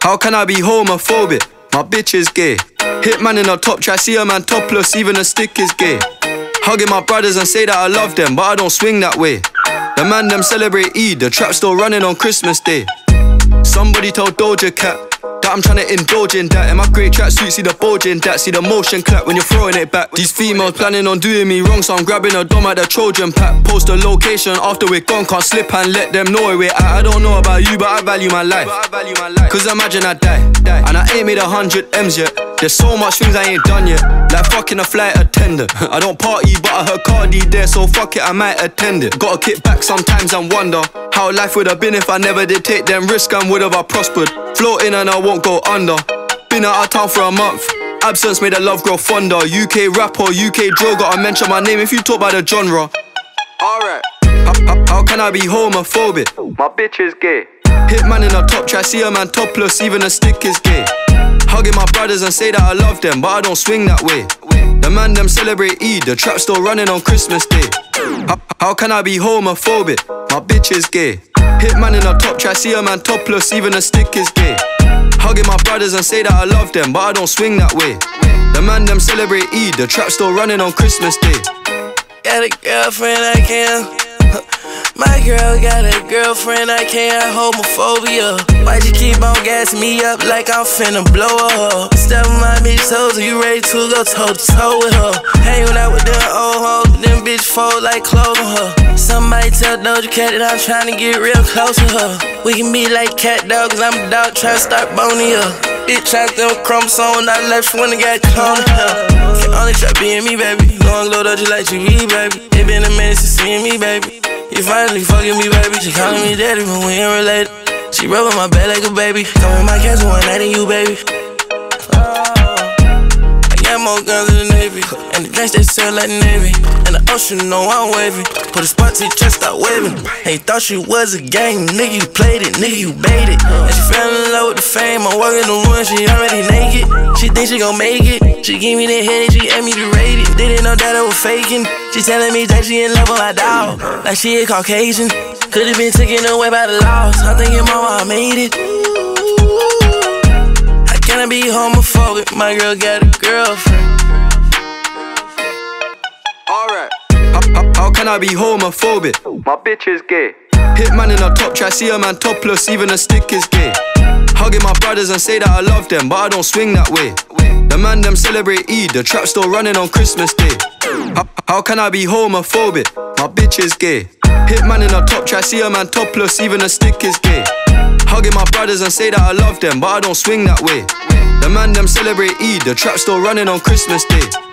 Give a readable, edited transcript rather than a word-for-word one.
How can I be homophobic? My bitch is gay. Hitman in a top try, see a man topless, even a stick is gay. Hugging my brothers and say that I love them, but I don't swing that way. The man them celebrate Eid, the trap still running on Christmas Day. Somebody told Doja Cat that I'm tryna indulge in that. In my great tracksuit, see the bulge in that. See the motion clap when you're throwing it back. These females planning on doing me wrong, so I'm grabbing a dom at the Trojan pack. Post a location after we're gone, can't slip and let them know where we're at. I don't know about you, but I value my life. Cause imagine I die, and I ain't made 100 M's yet. There's so much things I ain't done yet, like fucking a flight attendant. I don't party, but I heard Cardi there, so fuck it, I might attend it. Gotta kick back sometimes and wonder how life would have been if I never did take them risks and would have I prospered. Floating and I won't go under. Been out of town for a month. Absence made the love grow fonder. UK rapper, UK drill, gotta mention my name if you talk about the genre. Alright. How can I be homophobic? My bitch is gay. Hitman in a top try, see a man topless, even a stick is gay. Hugging my brothers and say that I love them, but I don't swing that way. The man them celebrate Eid, the trap still running on Christmas Day. How can I be homophobic? My bitch is gay. Hitman in a top try, see a man topless, even a stick is gay. Hugging my brothers and say that I love them, but I don't swing that way. The man them celebrate Eid, the trap still running on Christmas Day. Got a girlfriend I can't. My girl got a girlfriend, I can't have homophobia. Why'd you keep on gassing me up like I'm finna blow her? Step on my bitch toes, are you ready to go toe to toe with her? Hanging out with them old hoes, them bitch fold like clothes on her. Somebody tell Doja Cat that I'm tryna get real close to her. We can be like cat dog, cause I'm a dog tryna start boning her. Bitch tryna them chromosomes, I left when I got cloned her. Can only try being me, baby. Long low just like you be, baby. It been a minute since seeing me, baby. You finally fucking me, baby. She calling me daddy, but we ain't related. She rubbing my back like a baby. Come in my castle one night and you, baby. I got more guns than the Navy, and the drinks they sell like the Navy. And the ocean, know I'm wavy. Put a spot to your chest, start waving. Ain't thought she was a game, nigga, you played it, nigga, you baited. And she fell in love with the fame, I'm working the one, she already naked. She think she gon' make it, she give me the headache, she asked me to rate it. Didn't know that I was faking. She telling me that she in love with my dog, like she a Caucasian. Could've been taken away by the laws, I'm thinking mama, I made it. How can I be homophobic? My girl got a girlfriend. Alright. How can I be homophobic? My bitch is gay. Hitman in a top try, see a man topless, even a stick is gay. Hugging my brothers and say that I love them, but I don't swing that way. The man them celebrate Eid, the trap still running on Christmas Day. How can I be homophobic? My bitch is gay. Hitman in a top try, see a man topless, even a stick is gay. Hugging my brothers and say that I love them, but I don't swing that way. The man them celebrate Eid, the trap still running on Christmas Day.